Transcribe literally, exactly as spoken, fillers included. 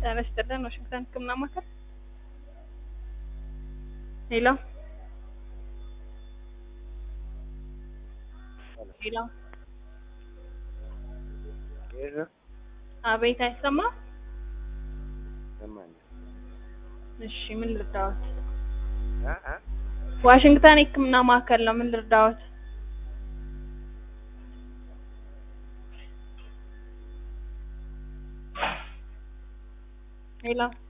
ተነስተን ዋሽንግተን ህክምና ማዕከል ሄሎ ሄሎ ሄሎ አቤት አይሰማ ሰማኝ እሺ ምን ልርዳዎት አ አ ዋሽንግተን ህክምና ማዕከል ነው ምን ልርዳዎት ሄሎ